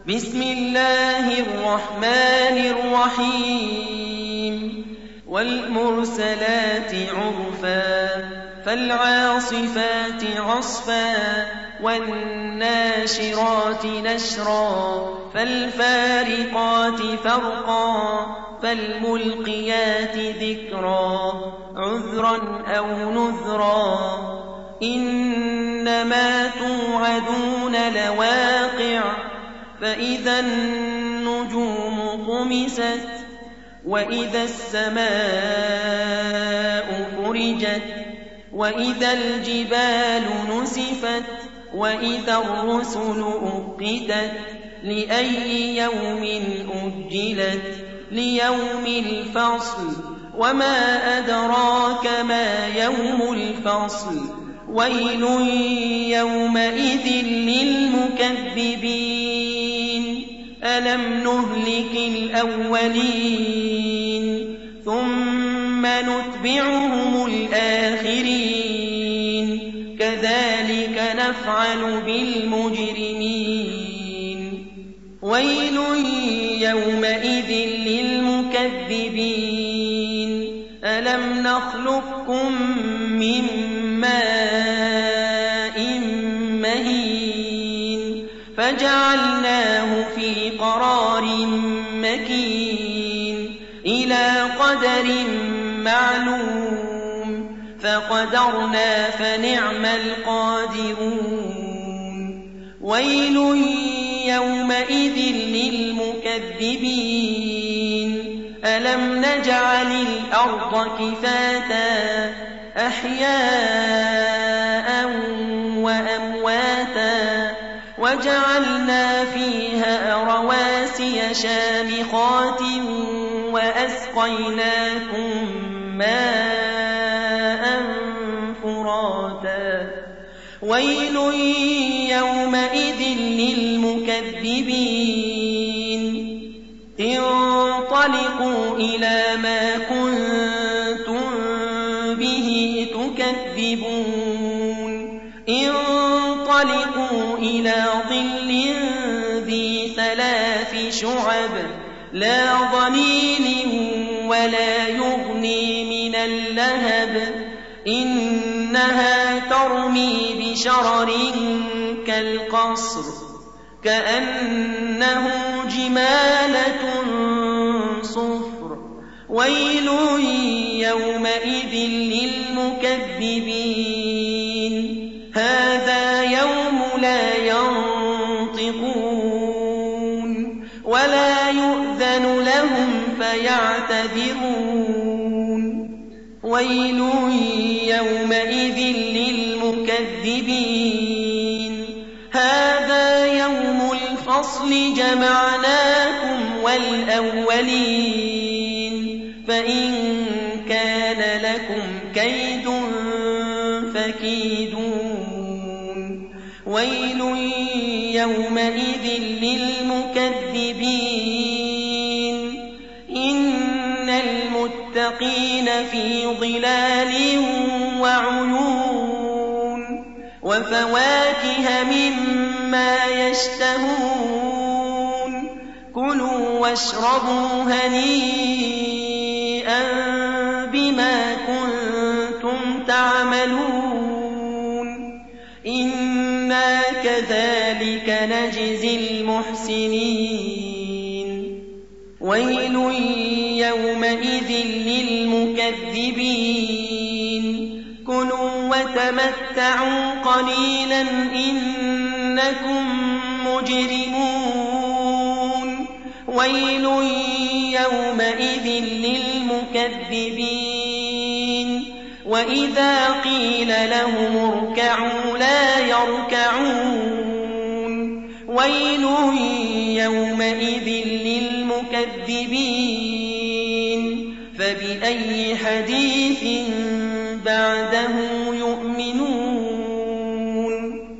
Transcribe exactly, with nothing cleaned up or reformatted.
بسم الله الرحمن الرحيم والمرسلات عرفا فالعاصفات عصفا والناشرات نشرا فالفارقات فرقا فالملقيات ذكرا عذرا أو نذرا إنما توعدون لواقع فإذا النجوم طمست وإذا السماء فرجت وإذا الجبال نسفت وإذا الرسل أقتت لأي يوم أجلت ليوم الفصل وما أدراك ما يوم الفصل ويل يومئذ للمكذبين ألم نهلك الأولين ثم نتبعهم الآخرين كذلك نفعل بالمجرمين ويل يومئذ للمكذبين ألم نخلقكم من ماء مهين فجعلناه في قرار مكين إلى قدر معلوم فقدرنا فنعم القادرون ويل يومئذ للمكذبين ألم نجعل الأرض كفاتا أحياء وأمواتا وجعلنا فيها رواسي شامخات وأسقيناكم ماء فراتا ويل يومئذ للمكذبين انطلقوا إلى ما كنتم به تكذبون انطلقوا إلى ظل ذي ثلاث شعب لا ظليل ولا يغني من اللهب إنها ترمي بشرر كالقصر كأنه جمالة صفر ويل يومئذ للمكذبين هذا يوم لا ينطقون ولا يؤذن لهم فيعتذرون ويل يومئذ للمكذبين هذا يوم الفصل جمعناكم والأولين فإن كان لكم كيد فكيدون ويل يومئذ للمكذبين إن المتقين في ظلال وعيون وفواكه مما يشتهون كلوا واشربوا هنيئا بما كنتم تعملون إنا كذلك نجزي المحسنين ويل يومئذ للمكذبين كلوا وتمتعوا قليلا إنكم مجرمون ويل يومئذ للمكذبين وإذا قيل لهم اركعوا لا يركعون ويل يومئذ للمكذبين فبأي حديث